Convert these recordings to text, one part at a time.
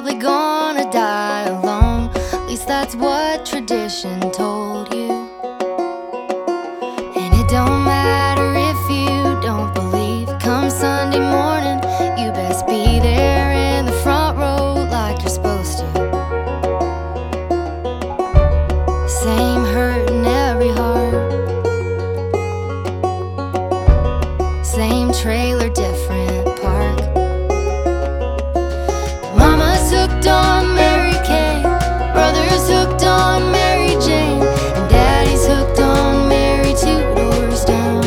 probably gonna die alone. At least that's what tradition told you. And it don't matter if you don't believe. Come Sunday morning, you best be there in the front row like you're supposed to. Same hurt in every heart, same trailer, different park. Mama's hooked on Mary Kay, brother's hooked on Mary Jane, and daddy's hooked on Mary two doors down.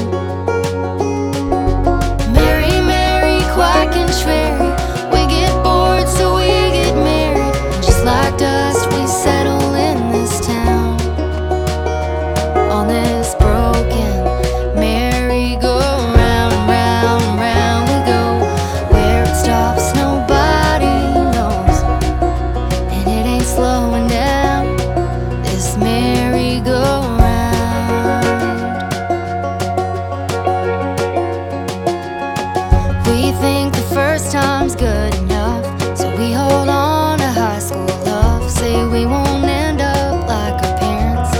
Mary, Mary, quack and Sherry, we get bored so we get married, and just like dust we settle in this town. On this broken merry-go-round, round, round we go. Where it stops nobody knows, and it ain't slowing down, this merry-go-round. We think the first time's good enough, so we hold on to high school love. Say we won't end up like our parents,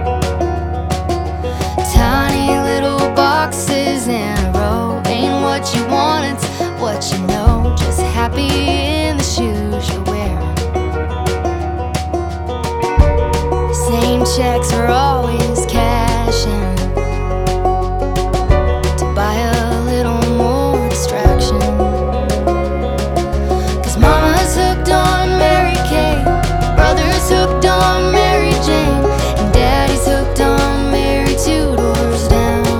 tiny little boxes in a row. Ain't what you want, it's what you know. Just happy in the shoes you're wearing. Same checks are always cashing to buy a little more distraction. 'Cause mama's hooked on Mary Kay, brother's hooked on Mary Jane, and daddy's hooked on Mary two doors down.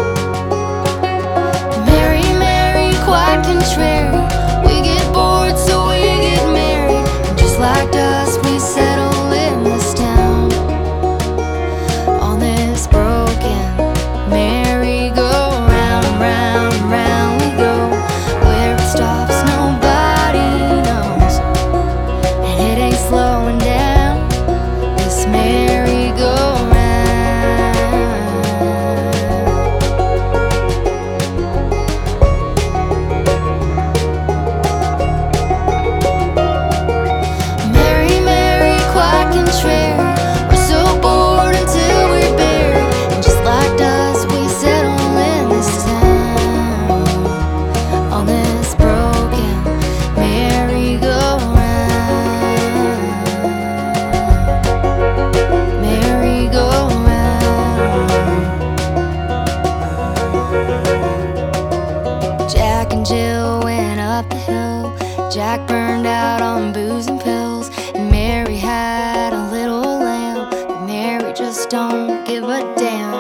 Mary, Mary, quack and Sherry, we get bored so we get married, and just like dust we settle in this town. On this broken merry-go-round, round, round we go. Where it stops nobody knows, and it ain't slowing down, this merry-go-round. Mary, Mary, quack and Sherry, we're so bored until we're buried, and just like dust we settle in this town. On this broken merry-go-round, merry-go-round. Jack and Jill went up the hill. Jack burned out on booze and pills, and Mary had a little lamb, but Mary just don't give a damn.